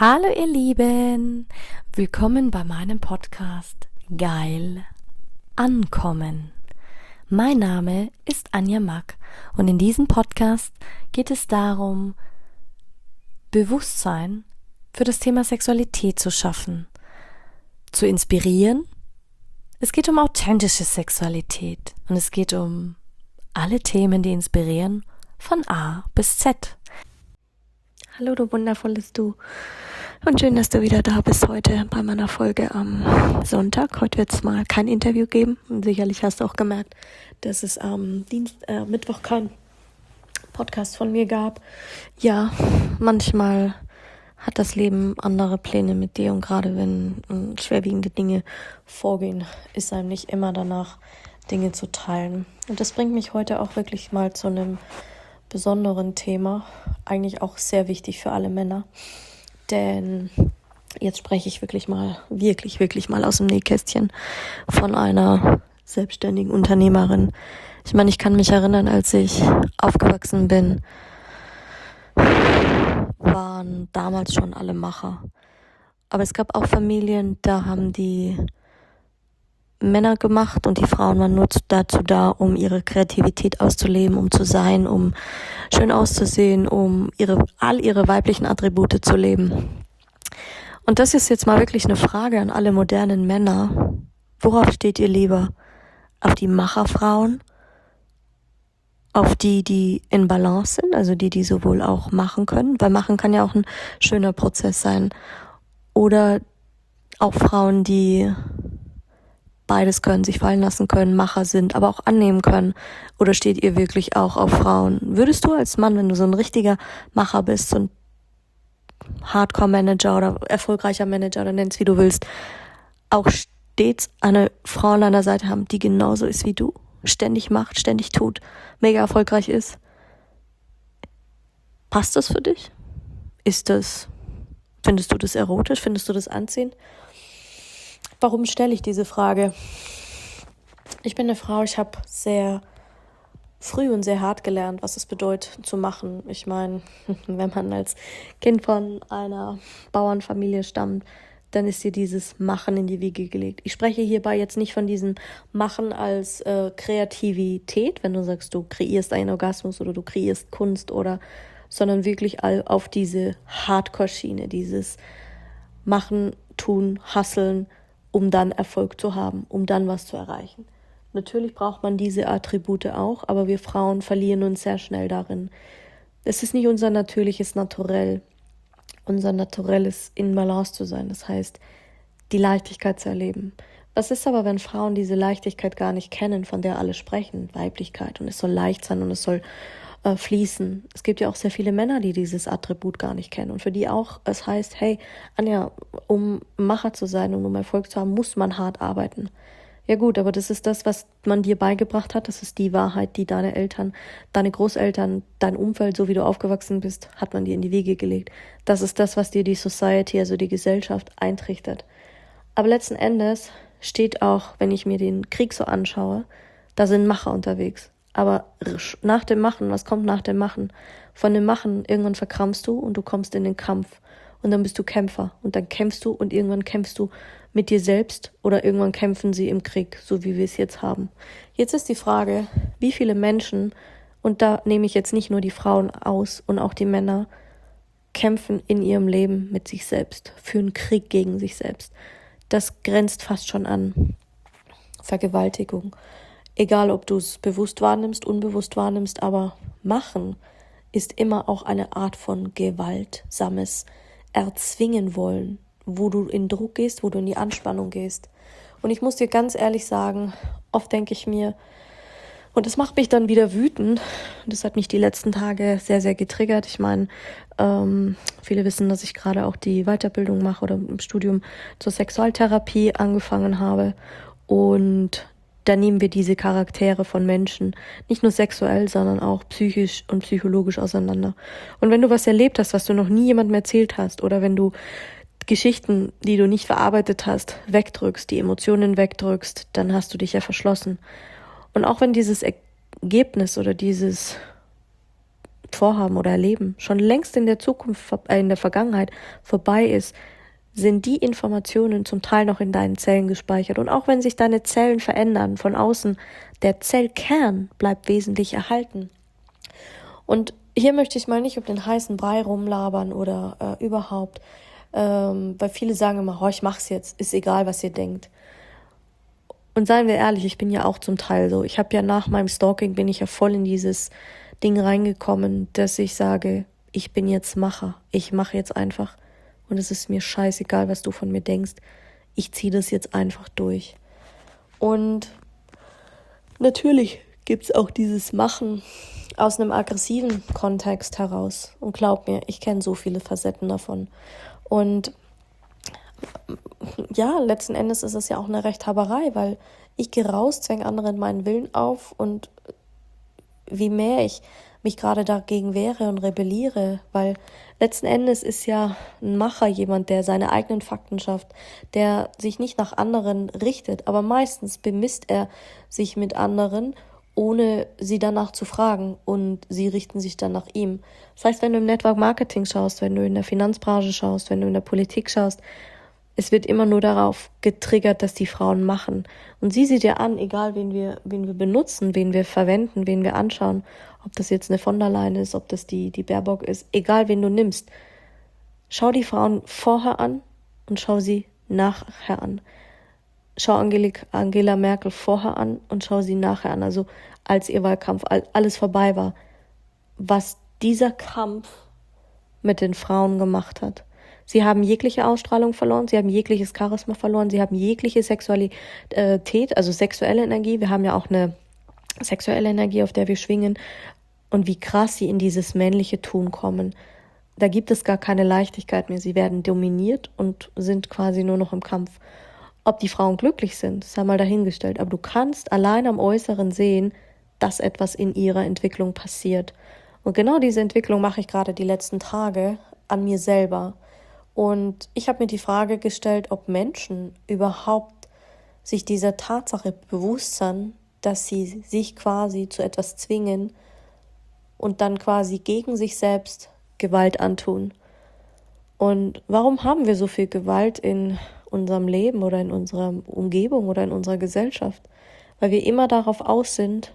Hallo ihr Lieben, willkommen bei meinem Podcast Geil Ankommen. Mein Name ist Anja Mack und in diesem Podcast geht es darum, Bewusstsein für das Thema Sexualität zu schaffen, zu inspirieren. Es geht um authentische Sexualität und es geht um alle Themen, die inspirieren, von A bis Z. Hallo du wundervolles Du und schön, dass du wieder da bist heute bei meiner Folge am Sonntag. Heute wird es mal kein Interview geben und sicherlich hast du auch gemerkt, dass es am Mittwoch kein Podcast von mir gab. Ja, manchmal hat das Leben andere Pläne mit dir und gerade wenn schwerwiegende Dinge vorgehen, ist einem nicht immer danach, Dinge zu teilen. Und das bringt mich heute auch wirklich mal zu einem besonderen Thema, eigentlich auch sehr wichtig für alle Männer, denn jetzt spreche ich wirklich mal aus dem Nähkästchen von einer selbstständigen Unternehmerin. Ich meine, ich kann mich erinnern, als ich aufgewachsen bin, waren damals schon alle Macher. Aber es gab auch Familien, da haben die Männer gemacht und die Frauen waren nur dazu da, um ihre Kreativität auszuleben, um zu sein, um schön auszusehen, um all ihre weiblichen Attribute zu leben. Und das ist jetzt mal wirklich eine Frage an alle modernen Männer. Worauf steht ihr lieber? Auf die Macherfrauen? Auf die in Balance sind, also die sowohl auch machen können, weil machen kann ja auch ein schöner Prozess sein. Oder auch Frauen, die beides können, sich fallen lassen können, Macher sind, aber auch annehmen können? Oder steht ihr wirklich auch auf Frauen? Würdest du als Mann, wenn du so ein richtiger Macher bist, so ein Hardcore-Manager oder erfolgreicher Manager oder nenn's wie du willst, auch stets eine Frau an deiner Seite haben, die genauso ist wie du, ständig macht, ständig tut, mega erfolgreich ist? Passt das für dich? Findest du das erotisch? Findest du das anziehend? Warum stelle ich diese Frage? Ich bin eine Frau, ich habe sehr früh und sehr hart gelernt, was es bedeutet zu machen. Ich meine, wenn man als Kind von einer Bauernfamilie stammt, dann ist dir dieses Machen in die Wiege gelegt. Ich spreche hierbei jetzt nicht von diesem Machen als Kreativität, wenn du sagst, du kreierst einen Orgasmus oder du kreierst Kunst sondern wirklich auf diese Hardcore-Schiene, dieses Machen, Tun, Hustlen, um dann Erfolg zu haben, um dann was zu erreichen. Natürlich braucht man diese Attribute auch, aber wir Frauen verlieren uns sehr schnell darin. Es ist nicht unser natürliches Naturell. Unser Naturell ist, in Balance zu sein, das heißt, die Leichtigkeit zu erleben. Was ist aber, wenn Frauen diese Leichtigkeit gar nicht kennen, von der alle sprechen, Weiblichkeit, und es soll leicht sein und es soll fließen. Es gibt ja auch sehr viele Männer, die dieses Attribut gar nicht kennen und für die auch es heißt, hey, Anja, um Macher zu sein und um Erfolg zu haben, muss man hart arbeiten. Ja gut, aber das ist das, was man dir beigebracht hat, das ist die Wahrheit, die deine Eltern, deine Großeltern, dein Umfeld, so wie du aufgewachsen bist, hat man dir in die Wiege gelegt. Das ist das, was dir die Society, also die Gesellschaft, eintrichtert. Aber letzten Endes steht auch, wenn ich mir den Krieg so anschaue, da sind Macher unterwegs. Aber nach dem Machen, was kommt nach dem Machen? Von dem Machen, irgendwann verkrampfst du und du kommst in den Kampf. Und dann bist du Kämpfer. Und dann kämpfst du und irgendwann kämpfst du mit dir selbst oder irgendwann kämpfen sie im Krieg, so wie wir es jetzt haben. Jetzt ist die Frage, wie viele Menschen, und da nehme ich jetzt nicht nur die Frauen aus und auch die Männer, kämpfen in ihrem Leben mit sich selbst, führen Krieg gegen sich selbst. Das grenzt fast schon an Vergewaltigung. Egal, ob du es bewusst wahrnimmst, unbewusst wahrnimmst, aber machen ist immer auch eine Art von gewaltsames Erzwingen wollen, wo du in Druck gehst, wo du in die Anspannung gehst. Und ich muss dir ganz ehrlich sagen, oft denke ich mir, und das macht mich dann wieder wütend, das hat mich die letzten Tage sehr, sehr getriggert. Ich meine, viele wissen, dass ich gerade auch die Weiterbildung mache oder im Studium zur Sexualtherapie angefangen habe und da nehmen wir diese Charaktere von Menschen nicht nur sexuell, sondern auch psychisch und psychologisch auseinander. Und wenn du was erlebt hast, was du noch nie jemandem erzählt hast, oder wenn du Geschichten, die du nicht verarbeitet hast, wegdrückst, die Emotionen wegdrückst, dann hast du dich ja verschlossen. Und auch wenn dieses Ergebnis oder dieses vorhaben oder erleben, schon längst in der Zukunft, in der Vergangenheit vorbei ist, sind die Informationen zum Teil noch in deinen Zellen gespeichert. Und auch wenn sich deine Zellen verändern von außen, der Zellkern bleibt wesentlich erhalten. Und hier möchte ich mal nicht um den heißen Brei rumlabern oder überhaupt, weil viele sagen immer, oh, ich mach's jetzt, ist egal, was ihr denkt. Und seien wir ehrlich, ich bin ja auch zum Teil so. Ich habe ja nach meinem Stalking, bin ich ja voll in dieses Ding reingekommen, dass ich sage, ich bin jetzt Macher. Ich mache jetzt einfach. Und es ist mir scheißegal, was du von mir denkst. Ich ziehe das jetzt einfach durch. Und natürlich gibt's auch dieses Machen aus einem aggressiven Kontext heraus. Und glaub mir, ich kenne so viele Facetten davon. Und ja, letzten Endes ist es ja auch eine Rechthaberei, weil ich gehe raus, zwänge anderen meinen Willen auf und wie mehr ich mich gerade dagegen wehre und rebelliere, weil letzten Endes ist ja ein Macher jemand, der seine eigenen Fakten schafft, der sich nicht nach anderen richtet, aber meistens bemisst er sich mit anderen, ohne sie danach zu fragen und sie richten sich dann nach ihm. Das heißt, wenn du im Network Marketing schaust, wenn du in der Finanzbranche schaust, wenn du in der Politik schaust, es wird immer nur darauf getriggert, dass die Frauen machen. Und sieh sie dir an, egal wen wir benutzen, wen wir verwenden, wen wir anschauen, ob das jetzt eine von der Leyen ist, ob das die Baerbock ist, egal wen du nimmst. Schau die Frauen vorher an und schau sie nachher an. Schau Angela Merkel vorher an und schau sie nachher an. Also als ihr Wahlkampf alles vorbei war, was dieser Kampf mit den Frauen gemacht hat. Sie haben jegliche Ausstrahlung verloren, sie haben jegliches Charisma verloren, sie haben jegliche Sexualität, also sexuelle Energie. Wir haben ja auch eine sexuelle Energie, auf der wir schwingen. Und wie krass sie in dieses männliche Tun kommen. Da gibt es gar keine Leichtigkeit mehr. Sie werden dominiert und sind quasi nur noch im Kampf. Ob die Frauen glücklich sind, sei mal dahingestellt. Aber du kannst allein am Äußeren sehen, dass etwas in ihrer Entwicklung passiert. Und genau diese Entwicklung mache ich gerade die letzten Tage an mir selber. Und ich habe mir die Frage gestellt, ob Menschen überhaupt sich dieser Tatsache bewusst sind, dass sie sich quasi zu etwas zwingen und dann quasi gegen sich selbst Gewalt antun. Und warum haben wir so viel Gewalt in unserem Leben oder in unserer Umgebung oder in unserer Gesellschaft? Weil wir immer darauf aus sind,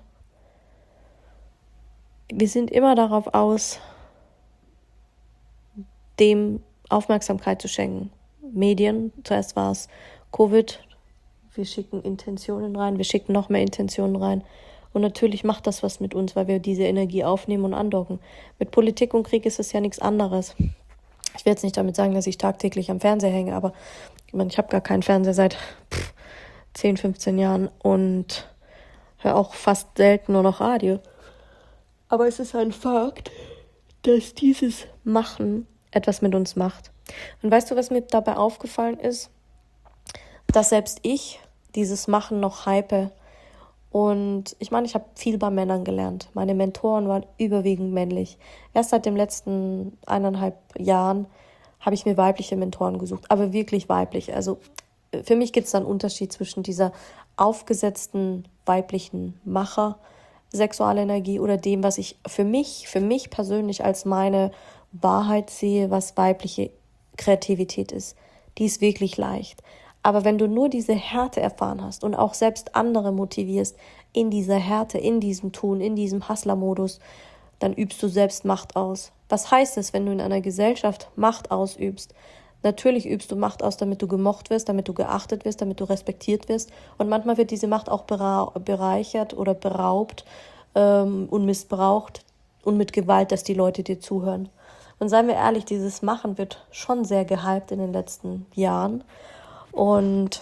dem Aufmerksamkeit zu schenken. Medien, zuerst war es Covid, wir schicken Intentionen rein, wir schicken noch mehr Intentionen rein. Und natürlich macht das was mit uns, weil wir diese Energie aufnehmen und andocken. Mit Politik und Krieg ist es ja nichts anderes. Ich will jetzt nicht damit sagen, dass ich tagtäglich am Fernseher hänge, aber ich habe gar keinen Fernseher seit 10, 15 Jahren und höre auch fast selten nur noch Radio. Aber es ist ein Fakt, dass dieses Machen etwas mit uns macht. Und weißt du, was mir dabei aufgefallen ist? Dass selbst ich dieses Machen noch hype. Und ich meine, ich habe viel bei Männern gelernt. Meine Mentoren waren überwiegend männlich. Erst seit den letzten 1,5 Jahren habe ich mir weibliche Mentoren gesucht, aber wirklich weiblich. Also für mich gibt es da einen Unterschied zwischen dieser aufgesetzten weiblichen Macher, Sexualenergie oder dem, was ich für mich persönlich als meine Wahrheit sehe, was weibliche Kreativität ist. Die ist wirklich leicht. Aber wenn du nur diese Härte erfahren hast und auch selbst andere motivierst in dieser Härte, in diesem Tun, in diesem Hustler-Modus, dann übst du selbst Macht aus. Was heißt es, wenn du in einer Gesellschaft Macht ausübst? Natürlich übst du Macht aus, damit du gemocht wirst, damit du geachtet wirst, damit du respektiert wirst. Und manchmal wird diese Macht auch bereichert oder beraubt und missbraucht und mit Gewalt, dass die Leute dir zuhören. Und seien wir ehrlich, dieses Machen wird schon sehr gehypt in den letzten Jahren. Und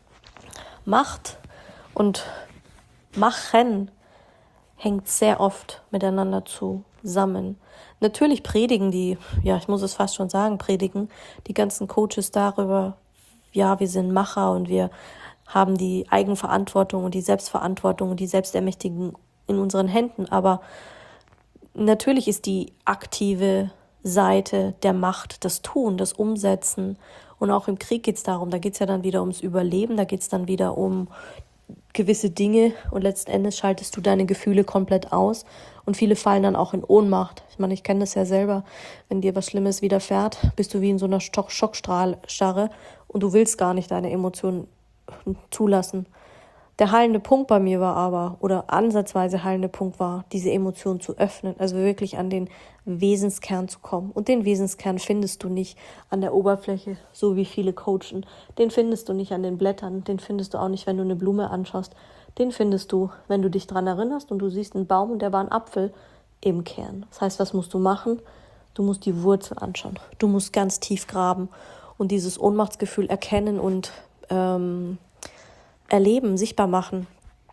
Macht und Machen hängt sehr oft miteinander zusammen. Natürlich predigen ich muss es fast schon sagen, die ganzen Coaches darüber, ja, wir sind Macher und wir haben die Eigenverantwortung und die Selbstverantwortung und die Selbstermächtigung in unseren Händen. Aber natürlich ist die aktive Seite der Macht das Tun, das Umsetzen. Und auch im Krieg geht es darum, da geht es ja dann wieder ums Überleben, da geht es dann wieder um gewisse Dinge und letzten Endes schaltest du deine Gefühle komplett aus und viele fallen dann auch in Ohnmacht. Ich meine, ich kenne das ja selber, wenn dir was Schlimmes widerfährt, bist du wie in so einer Schockstarre und du willst gar nicht deine Emotionen zulassen. Der heilende Punkt bei mir war aber, oder ansatzweise heilende Punkt war, diese Emotionen zu öffnen, also wirklich an den Wesenskern zu kommen. Und den Wesenskern findest du nicht an der Oberfläche, so wie viele coachen. Den findest du nicht an den Blättern, den findest du auch nicht, wenn du eine Blume anschaust. Den findest du, wenn du dich daran erinnerst und du siehst einen Baum und der war ein Apfel im Kern. Das heißt, was musst du machen? Du musst die Wurzel anschauen. Du musst ganz tief graben und dieses Ohnmachtsgefühl erkennen und erleben, sichtbar machen.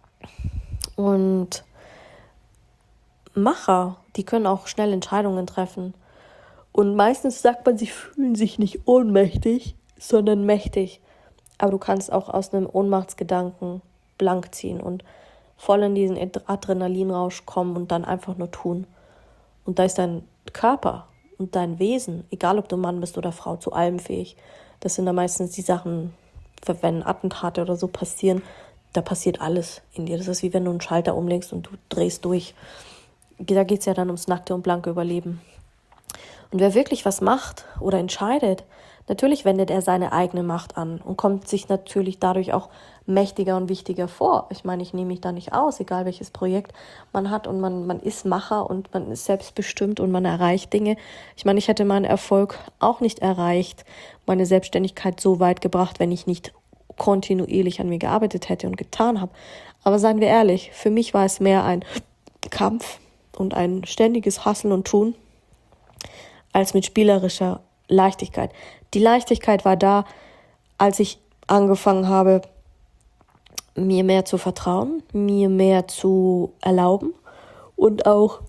Und Macher, die können auch schnell Entscheidungen treffen. Und meistens sagt man, sie fühlen sich nicht ohnmächtig, sondern mächtig. Aber du kannst auch aus einem Ohnmachtsgedanken blank ziehen und voll in diesen Adrenalinrausch kommen und dann einfach nur tun. Und da ist dein Körper und dein Wesen, egal ob du Mann bist oder Frau, zu allem fähig. Das sind dann meistens die Sachen, wenn Attentate oder so passieren, da passiert alles in dir. Das ist wie wenn du einen Schalter umlegst und du drehst durch. Da geht es ja dann ums nackte und blanke Überleben. Und wer wirklich was macht oder entscheidet, natürlich wendet er seine eigene Macht an und kommt sich natürlich dadurch auch mächtiger und wichtiger vor. Ich meine, ich nehme mich da nicht aus, egal welches Projekt man hat und man ist Macher und man ist selbstbestimmt und man erreicht Dinge. Ich meine, ich hätte meinen Erfolg auch nicht erreicht, meine Selbstständigkeit so weit gebracht, wenn ich nicht kontinuierlich an mir gearbeitet hätte und getan habe. Aber seien wir ehrlich, für mich war es mehr ein Kampf und ein ständiges Hasseln und Tun als mit spielerischer Leichtigkeit. Die Leichtigkeit war da, als ich angefangen habe, mir mehr zu vertrauen, mir mehr zu erlauben und auch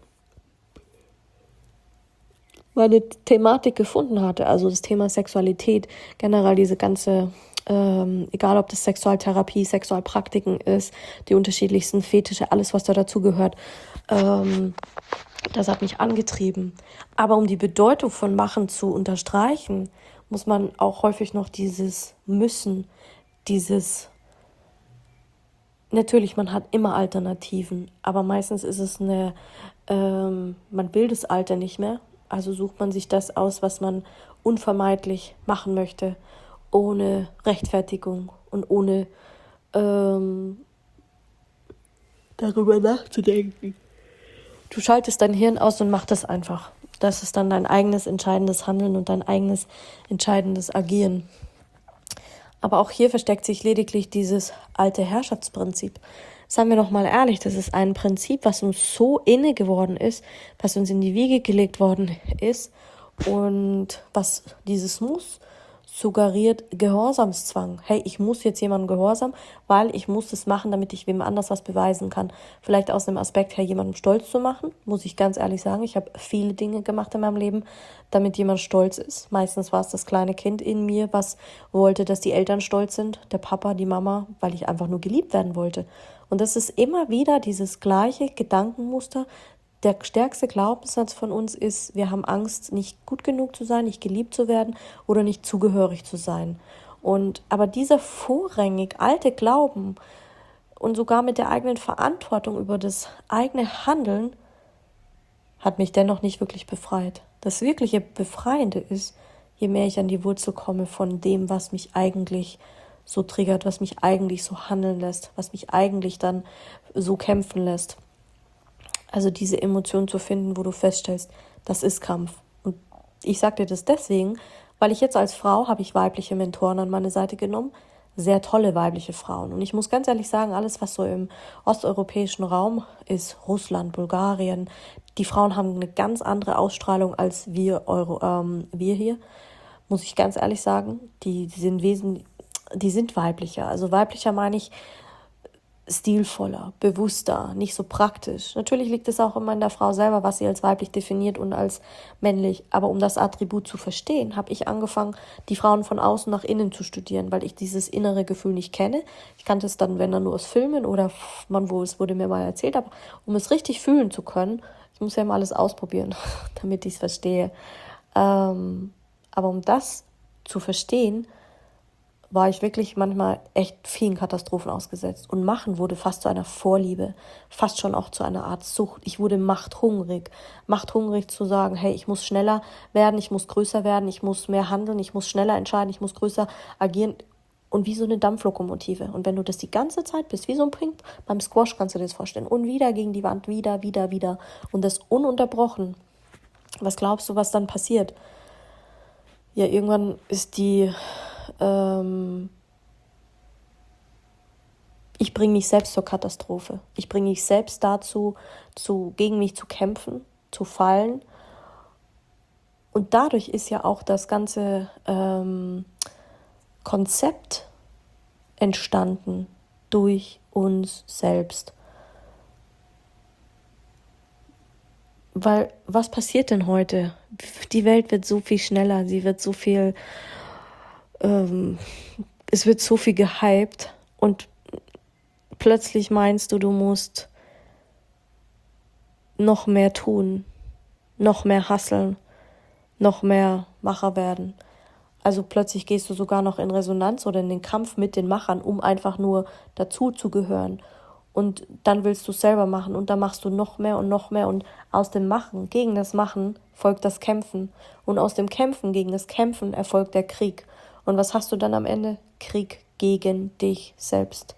meine Thematik gefunden hatte, also das Thema Sexualität, generell diese ganze, egal ob das Sexualtherapie, Sexualpraktiken ist, die unterschiedlichsten Fetische, alles was da dazugehört, das hat mich angetrieben. Aber um die Bedeutung von Machen zu unterstreichen, muss man auch häufig noch dieses Müssen, natürlich, man hat immer Alternativen, aber meistens ist es man will das Alter nicht mehr, also sucht man sich das aus, was man unvermeidlich machen möchte, ohne Rechtfertigung und ohne darüber nachzudenken. Du schaltest dein Hirn aus und machst das einfach. Das ist dann dein eigenes entscheidendes Handeln und dein eigenes entscheidendes Agieren. Aber auch hier versteckt sich lediglich dieses alte Herrschaftsprinzip. Seien wir doch mal ehrlich, das ist ein Prinzip, was uns so inne geworden ist, was uns in die Wiege gelegt worden ist und was dieses Muss suggeriert Gehorsamszwang. Hey, ich muss jetzt jemandem gehorsam, weil ich muss das machen, damit ich wem anders was beweisen kann. Vielleicht aus einem Aspekt her, jemandem stolz zu machen, muss ich ganz ehrlich sagen. Ich habe viele Dinge gemacht in meinem Leben, damit jemand stolz ist. Meistens war es das kleine Kind in mir, was wollte, dass die Eltern stolz sind, der Papa, die Mama, weil ich einfach nur geliebt werden wollte. Und das ist immer wieder dieses gleiche Gedankenmuster. Der stärkste Glaubenssatz von uns ist, wir haben Angst, nicht gut genug zu sein, nicht geliebt zu werden oder nicht zugehörig zu sein. Aber dieser vorrangig alte Glauben und sogar mit der eigenen Verantwortung über das eigene Handeln hat mich dennoch nicht wirklich befreit. Das wirkliche Befreiende ist, je mehr ich an die Wurzel komme von dem, was mich eigentlich so triggert, was mich eigentlich so handeln lässt, was mich eigentlich dann so kämpfen lässt. Also diese Emotion zu finden, wo du feststellst, das ist Kampf. Und ich sage dir das deswegen, weil ich jetzt als Frau habe ich weibliche Mentoren an meine Seite genommen, sehr tolle weibliche Frauen. Und ich muss ganz ehrlich sagen, alles, was so im osteuropäischen Raum ist, Russland, Bulgarien, die Frauen haben eine ganz andere Ausstrahlung als wir hier, muss ich ganz ehrlich sagen. Die sind weiblicher. Also weiblicher meine ich, stilvoller, bewusster, nicht so praktisch. Natürlich liegt es auch immer in der Frau selber, was sie als weiblich definiert und als männlich. Aber um das Attribut zu verstehen, habe ich angefangen, die Frauen von außen nach innen zu studieren, weil ich dieses innere Gefühl nicht kenne. Ich kannte es dann, wenn dann nur aus Filmen oder wo es wurde mir mal erzählt, aber um es richtig fühlen zu können, ich muss ja mal alles ausprobieren, damit ich es verstehe. Aber um das zu verstehen, war ich wirklich manchmal echt vielen Katastrophen ausgesetzt. Und Machen wurde fast zu einer Vorliebe, fast schon auch zu einer Art Sucht. Ich wurde machthungrig. Machthungrig zu sagen, hey, ich muss schneller werden, ich muss größer werden, ich muss mehr handeln, ich muss schneller entscheiden, ich muss größer agieren. Und wie so eine Dampflokomotive. Und wenn du das die ganze Zeit bist, wie so ein Ping, beim Squash kannst du dir das vorstellen. Und wieder gegen die Wand, wieder. Und das ununterbrochen. Was glaubst du, was dann passiert? Ja, irgendwann ist ich bringe mich selbst zur Katastrophe. Ich bringe mich selbst dazu, gegen mich zu kämpfen, zu fallen. Und dadurch ist ja auch das ganze Konzept entstanden durch uns selbst. Weil, was passiert denn heute? Die Welt wird so viel schneller, sie wird so viel, es wird so viel gehypt und plötzlich meinst du musst noch mehr tun, noch mehr hustlen, noch mehr Macher werden. Also plötzlich gehst du sogar noch in Resonanz oder in den Kampf mit den Machern, um einfach nur dazu zu gehören. Und dann willst du es selber machen und dann machst du noch mehr und aus dem Machen gegen das Machen folgt das Kämpfen und aus dem Kämpfen gegen das Kämpfen erfolgt der Krieg. Und was hast du dann am Ende? Krieg gegen dich selbst.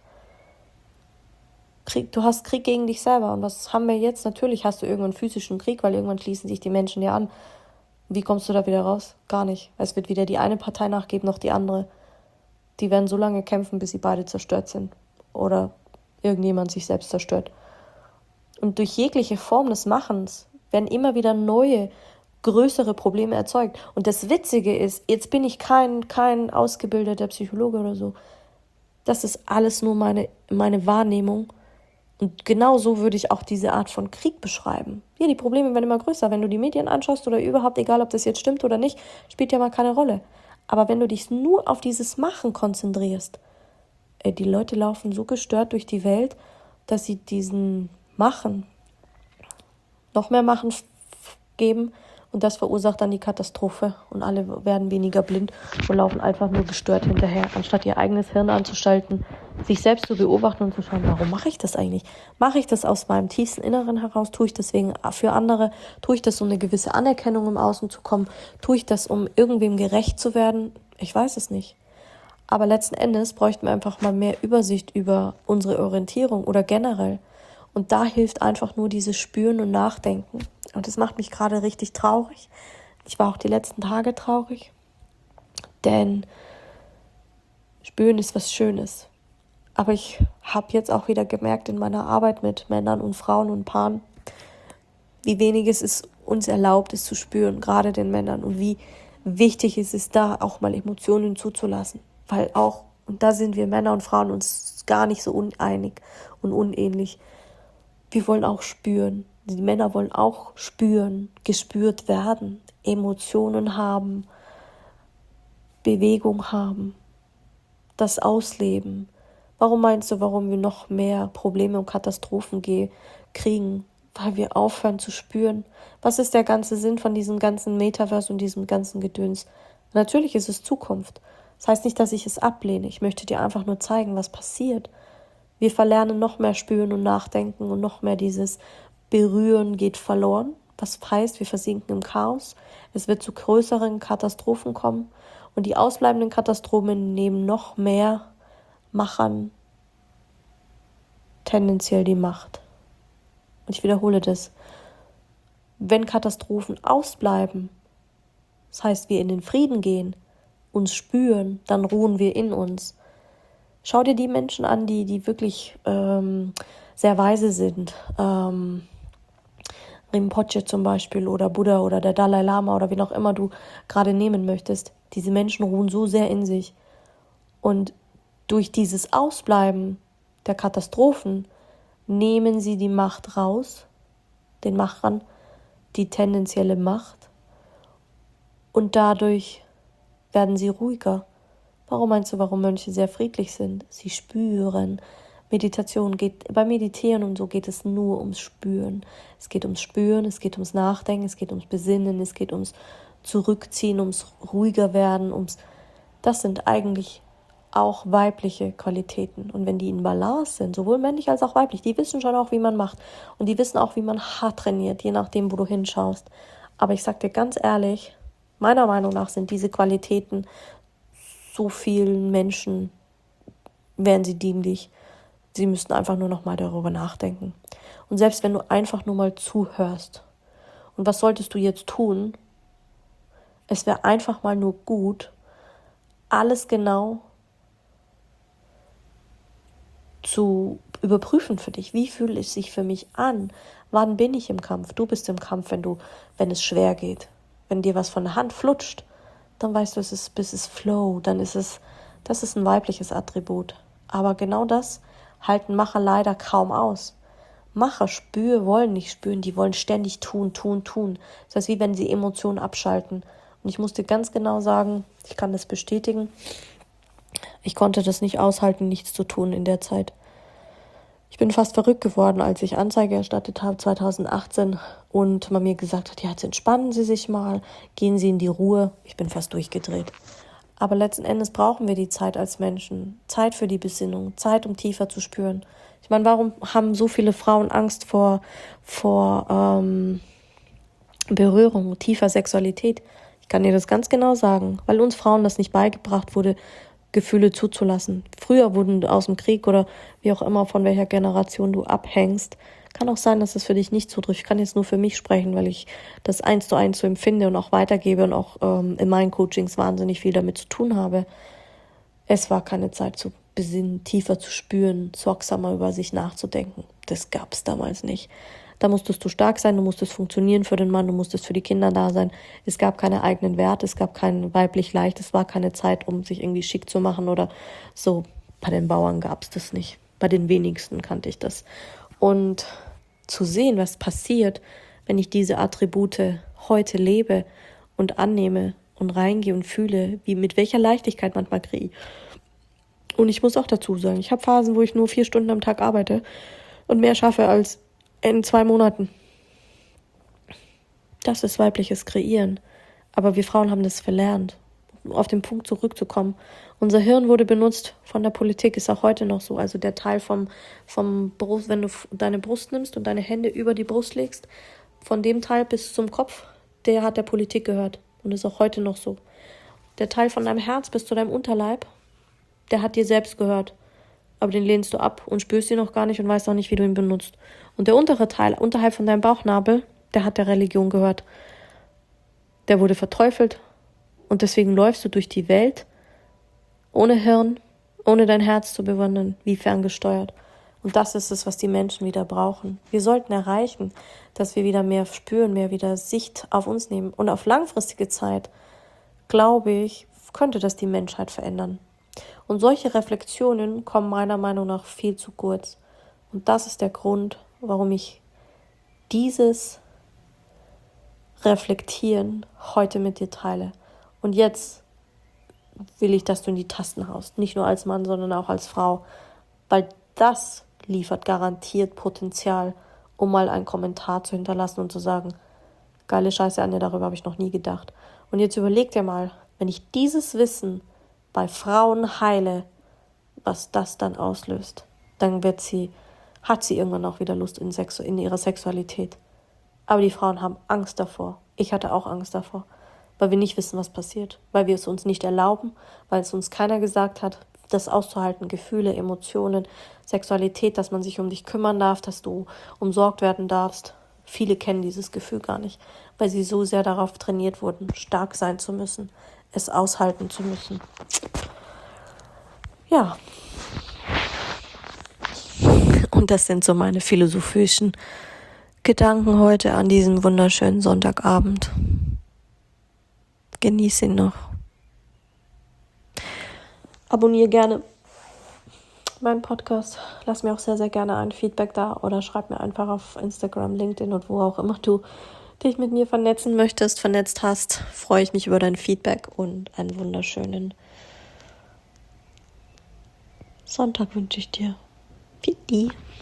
Du hast Krieg gegen dich selber. Und was haben wir jetzt? Natürlich hast du irgendwann physischen Krieg, weil irgendwann schließen sich die Menschen dir an. Wie kommst du da wieder raus? Gar nicht. Es wird weder die eine Partei nachgeben, noch die andere. Die werden so lange kämpfen, bis sie beide zerstört sind. Oder irgendjemand sich selbst zerstört. Und durch jegliche Form des Machens werden immer wieder neue, größere Probleme erzeugt. Und das Witzige ist, jetzt bin ich kein ausgebildeter Psychologe oder so. Das ist alles nur meine Wahrnehmung. Und genau so würde ich auch diese Art von Krieg beschreiben. Ja, die Probleme werden immer größer. Wenn du die Medien anschaust oder überhaupt, egal ob das jetzt stimmt oder nicht, spielt ja mal keine Rolle. Aber wenn du dich nur auf dieses Machen konzentrierst, die Leute laufen so gestört durch die Welt, dass sie diesen Machen noch mehr Machen geben und das verursacht dann die Katastrophe und alle werden weniger blind und laufen einfach nur gestört hinterher, anstatt ihr eigenes Hirn anzuschalten, sich selbst zu beobachten und zu schauen, warum mache ich das eigentlich? Mache ich das aus meinem tiefsten Inneren heraus? Tue ich deswegen für andere? Tue ich das, um eine gewisse Anerkennung im Außen zu kommen? Tue ich das, um irgendwem gerecht zu werden? Ich weiß es nicht. Aber letzten Endes bräuchten wir einfach mal mehr Übersicht über unsere Orientierung oder generell. Und da hilft einfach nur dieses Spüren und Nachdenken. Und das macht mich gerade richtig traurig. Ich war auch die letzten Tage traurig. Denn Spüren ist was Schönes. Aber ich habe jetzt auch wieder gemerkt in meiner Arbeit mit Männern und Frauen und Paaren, wie wenig es ist uns erlaubt, es zu spüren, gerade den Männern. Und wie wichtig es ist, da auch mal Emotionen zuzulassen. Weil auch, und da sind wir Männer und Frauen uns gar nicht so uneinig und unähnlich. Wir wollen auch spüren. Die Männer wollen auch spüren, gespürt werden, Emotionen haben, Bewegung haben, das Ausleben. Warum meinst du, warum wir noch mehr Probleme und Katastrophen kriegen? Weil wir aufhören zu spüren. Was ist der ganze Sinn von diesem ganzen Metaverse und diesem ganzen Gedöns? Natürlich ist es Zukunft. Das heißt nicht, dass ich es ablehne. Ich möchte dir einfach nur zeigen, was passiert. Wir verlernen noch mehr Spüren und Nachdenken und noch mehr dieses Berühren geht verloren. Was heißt, wir versinken im Chaos. Es wird zu größeren Katastrophen kommen. Und die ausbleibenden Katastrophen nehmen noch mehr Machern tendenziell die Macht. Und ich wiederhole das. Wenn Katastrophen ausbleiben, das heißt, wir in den Frieden gehen, uns spüren, dann ruhen wir in uns. Schau dir die Menschen an, die wirklich sehr weise sind. Rinpoche zum Beispiel oder Buddha oder der Dalai Lama oder wen auch immer du gerade nehmen möchtest. Diese Menschen ruhen so sehr in sich. Und durch dieses Ausbleiben der Katastrophen nehmen sie die Macht raus, den Machern, die tendenzielle Macht. Und dadurch werden sie ruhiger. Warum meinst du, warum Mönche sehr friedlich sind? Sie spüren. Beim Meditieren und so geht es nur ums Spüren. Es geht ums Spüren, es geht ums Nachdenken, es geht ums Besinnen, es geht ums Zurückziehen, ums ruhiger werden, das sind eigentlich auch weibliche Qualitäten. Und wenn die in Balance sind, sowohl männlich als auch weiblich, die wissen schon auch, wie man macht. Und die wissen auch, wie man hart trainiert, je nachdem, wo du hinschaust. Aber ich sag dir ganz ehrlich, meiner Meinung nach sind diese Qualitäten so vielen Menschen, wären sie dienlich. Sie müssten einfach nur noch mal darüber nachdenken. Und selbst wenn du einfach nur mal zuhörst, und was solltest du jetzt tun? Es wäre einfach mal nur gut, alles genau zu überprüfen für dich. Wie fühlt es sich für mich an? Wann bin ich im Kampf? Du bist im Kampf, wenn es schwer geht. Wenn dir was von der Hand flutscht, dann weißt du, es ist Flow, das ist ein weibliches Attribut. Aber genau das halten Macher leider kaum aus. Macher wollen nicht spüren, die wollen ständig tun. Das heißt, wie wenn sie Emotionen abschalten. Und ich muss dir ganz genau sagen, ich kann das bestätigen, ich konnte das nicht aushalten, nichts zu tun in der Zeit. Ich bin fast verrückt geworden, als ich Anzeige erstattet habe, 2018, und man mir gesagt hat, ja, jetzt entspannen Sie sich mal, gehen Sie in die Ruhe. Ich bin fast durchgedreht. Aber letzten Endes brauchen wir die Zeit als Menschen. Zeit für die Besinnung, Zeit, um tiefer zu spüren. Ich meine, warum haben so viele Frauen Angst vor Berührung, tiefer Sexualität? Ich kann dir das ganz genau sagen, weil uns Frauen das nicht beigebracht wurde, Gefühle zuzulassen. Früher wurden aus dem Krieg oder wie auch immer, von welcher Generation du abhängst. Kann auch sein, dass es für dich nicht zutrifft. Ich kann jetzt nur für mich sprechen, weil ich das 1:1 so empfinde und auch weitergebe und auch in meinen Coachings wahnsinnig viel damit zu tun habe. Es war keine Zeit zu besinnen, tiefer zu spüren, sorgsamer über sich nachzudenken. Das gab es damals nicht. Da musstest du stark sein, du musstest funktionieren für den Mann, du musstest für die Kinder da sein. Es gab keine eigenen Werte, es gab kein weiblich leicht, es war keine Zeit, um sich irgendwie schick zu machen oder so. Bei den Bauern gab es das nicht. Bei den wenigsten kannte ich das. Und zu sehen, was passiert, wenn ich diese Attribute heute lebe und annehme und reingehe und fühle, mit welcher Leichtigkeit manchmal kriege. Und ich muss auch dazu sagen, ich habe Phasen, wo ich nur 4 Stunden am Tag arbeite und mehr schaffe als in 2 Monaten. Das ist weibliches Kreieren. Aber wir Frauen haben das verlernt, um auf den Punkt zurückzukommen. Unser Hirn wurde benutzt von der Politik, ist auch heute noch so. Also der Teil vom Brust, wenn du deine Brust nimmst und deine Hände über die Brust legst, von dem Teil bis zum Kopf, der hat der Politik gehört und ist auch heute noch so. Der Teil von deinem Herz bis zu deinem Unterleib, der hat dir selbst gehört. Aber den lehnst du ab und spürst ihn noch gar nicht und weißt auch nicht, wie du ihn benutzt. Und der untere Teil, unterhalb von deinem Bauchnabel, der hat der Religion gehört. Der wurde verteufelt und deswegen läufst du durch die Welt ohne Hirn, ohne dein Herz zu bewundern, wie ferngesteuert. Und das ist es, was die Menschen wieder brauchen. Wir sollten erreichen, dass wir wieder mehr spüren, mehr wieder Sicht auf uns nehmen. Und auf langfristige Zeit, glaube ich, könnte das die Menschheit verändern. Und solche Reflexionen kommen meiner Meinung nach viel zu kurz. Und das ist der Grund, warum ich dieses Reflektieren heute mit dir teile. Und jetzt will ich, dass du in die Tasten haust. Nicht nur als Mann, sondern auch als Frau. Weil das liefert garantiert Potenzial, um mal einen Kommentar zu hinterlassen und zu sagen, geile Scheiße, Anja, darüber habe ich noch nie gedacht. Und jetzt überleg dir mal, wenn ich dieses Wissen bei Frauen heile, was das dann auslöst, dann hat sie irgendwann auch wieder Lust in ihrer Sexualität. Aber die Frauen haben Angst davor. Ich hatte auch Angst davor, weil wir nicht wissen, was passiert, weil wir es uns nicht erlauben, weil es uns keiner gesagt hat, das auszuhalten, Gefühle, Emotionen, Sexualität, dass man sich um dich kümmern darf, dass du umsorgt werden darfst. Viele kennen dieses Gefühl gar nicht, weil sie so sehr darauf trainiert wurden, stark sein zu müssen, es aushalten zu müssen. Ja. Und das sind so meine philosophischen Gedanken heute an diesem wunderschönen Sonntagabend. Genieß ihn noch. Abonniere gerne meinen Podcast. Lass mir auch sehr, sehr gerne ein Feedback da oder schreib mir einfach auf Instagram, LinkedIn und wo auch immer du dich mit mir vernetzt hast. Freue ich mich über dein Feedback und einen wunderschönen Sonntag wünsche ich dir. Fitti.